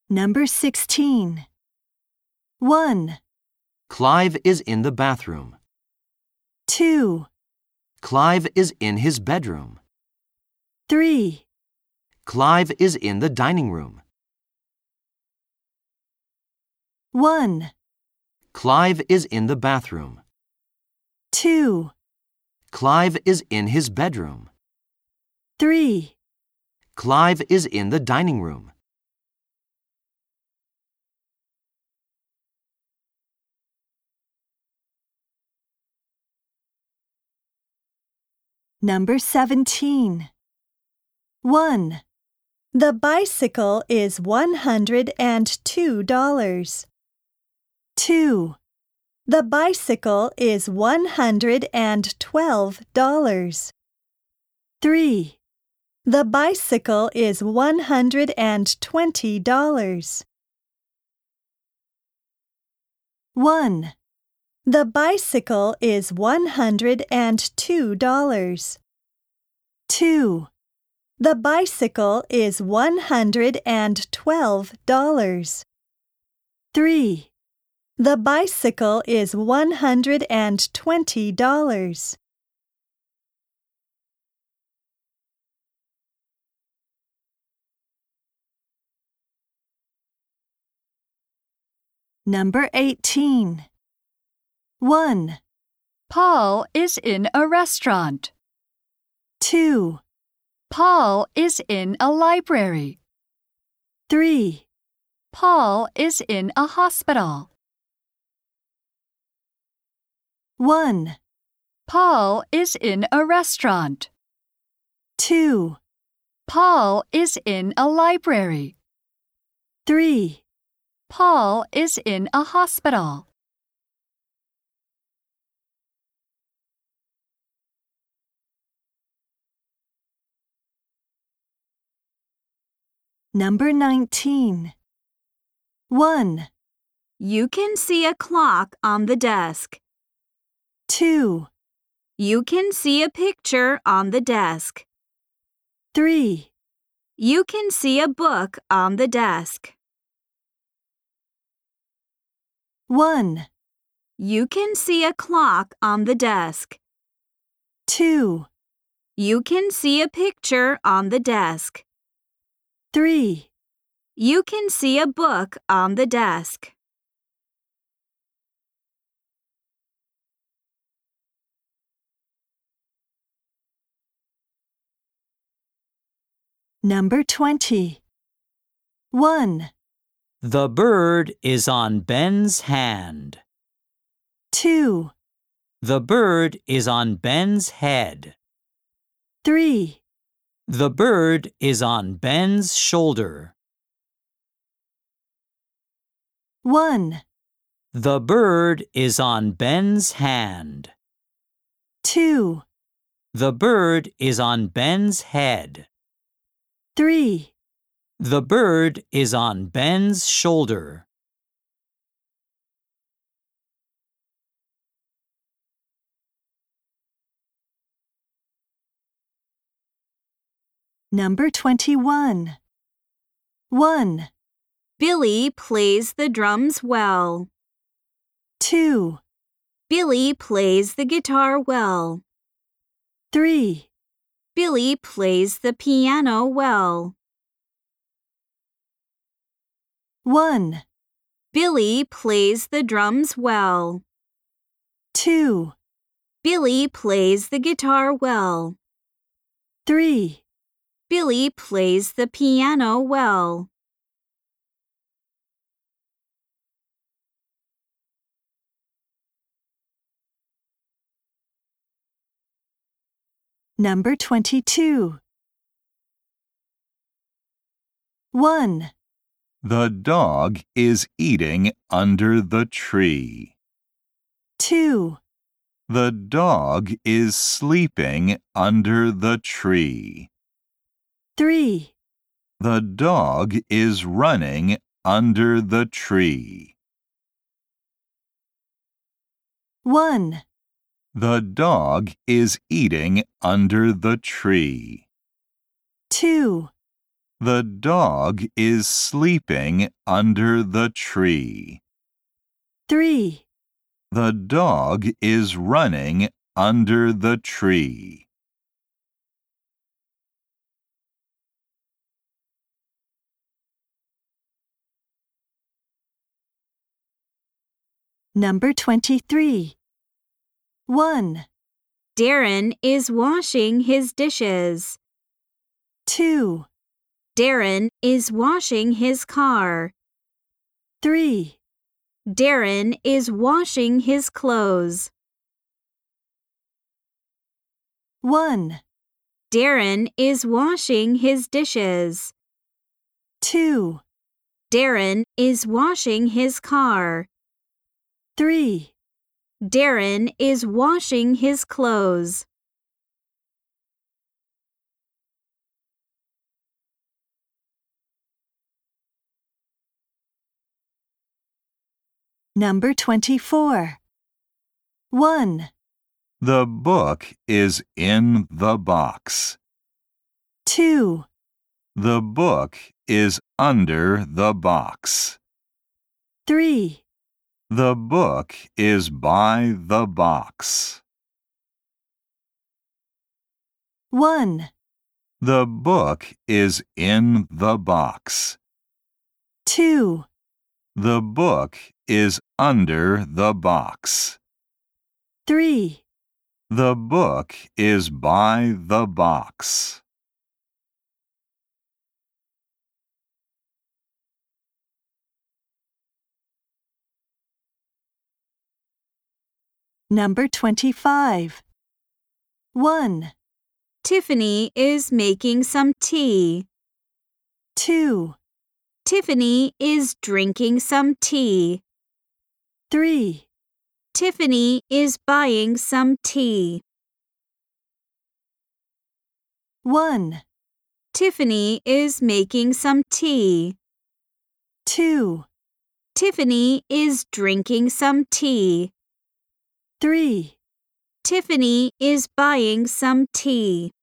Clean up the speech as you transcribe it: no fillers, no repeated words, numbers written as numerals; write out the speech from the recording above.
Number 16. 1, Clive is in the bathroom. 2, Clive is in his bedroom. 3, Clive is in the dining room. 1, Clive is in the bathroom. 2, Clive is in his bedroom. 3. Clive is in the dining room. Number 17. 1. The bicycle is $102. 2. The bicycle is $112. 3. The bicycle is $120. 1. The bicycle is $102. 2. The bicycle is $112. 3. The bicycle is $120. Number 18. 1, Paul is in a restaurant. 2, Paul is in a library. 3, Paul is in a hospital. 1, Paul is in a restaurant. 2, Paul is in a library. 3. Paul is in a hospital. Number 19. 1, You can see a clock on the desk. 2, You can see a picture on the desk. 3, You can see a book on the desk. 1, You can see a clock on the desk. 2, You can see a picture on the desk. 3. You can see a book on the desk. Number 20. 1, The bird is on Ben's hand. 2, The bird is on Ben's head. 3, The bird is on Ben's shoulder. 1, The bird is on Ben's hand. 2, The bird is on Ben's head. 3. The bird is on Ben's shoulder. Number 21. 1, Billy plays the drums well. 2, Billy plays the guitar well. 3, Billy plays the piano well. 1, Billy plays the drums well. 2, Billy plays the guitar well. 3. Billy plays the piano well. Number 22. 1, The dog is eating under the tree. 2, The dog is sleeping under the tree. 3, The dog is running under the tree. 1, The dog is eating under the tree. 2, The dog is sleeping under the tree. 3, The dog is running under the tree. Number 23. 1, Darren is washing his dishes. 2, Darren is washing his car. 3, Darren is washing his clothes. 1, Darren is washing his dishes. 2, Darren is washing his car. 3, Darren is washing his clothes. Number 24. 1, The book is in the box. 2, The book is under the box. 3, The book is by the box. 1, The book is in the box. 2, The book is under the box. 3, The book is by the box. Number 25. 1, Tiffany is making some tea. 2, Tiffany is drinking some tea. 3, Tiffany is buying some tea. 1, Tiffany is making some tea. 2, Tiffany is drinking some tea. 3, Tiffany is buying some tea.